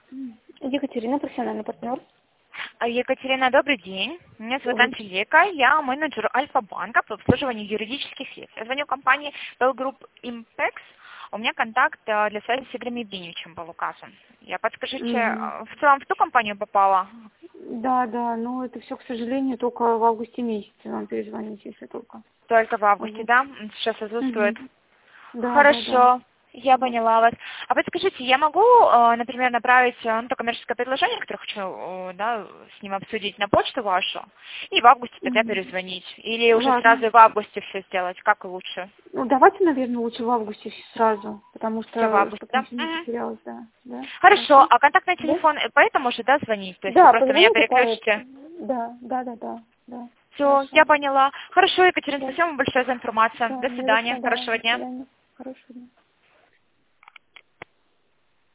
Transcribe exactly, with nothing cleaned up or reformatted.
Екатерина, профессиональный партнер. Екатерина, добрый день. Меня зовут Анжелика. Я менеджер Альфа-банка по обслуживанию юридических лиц. Я звоню компании Bell Group Impex. У меня контакт э, для связи с Игорем Евгеньевичем был указан. Я подскажите, Мгм. э, в целом в ту компанию попала? Да, да, но это все, к сожалению, только в августе месяце вам перезвонить, если только. Только в августе, Вот. да? Сейчас отсутствует. Мгм. Да, да, да. Хорошо. Я поняла вас. А подскажите, я могу, э, например, направить э, ну, то коммерческое предложение, которое хочу э, да, с ним обсудить, на почту вашу, и в августе тогда Мгм. перезвонить? Или уже Ладно. сразу и в августе все сделать? Как лучше? Ну, давайте, наверное, лучше в августе сразу, потому Все в что, августе, чтобы да? ничего не Мгм. потерялось, да. Да, Хорошо. хорошо. А контактный Да? телефон э, по этому же, да, звонить? То есть вы Да, просто меня позвоните по переключите? этому. Да, да, да, да, да. Все, Хорошо. я поняла. Хорошо, Екатерина, Да, спасибо вам большое за информацию. да, До не за свидания. что, да. Хорошего До дня. свидания. Хорошего дня.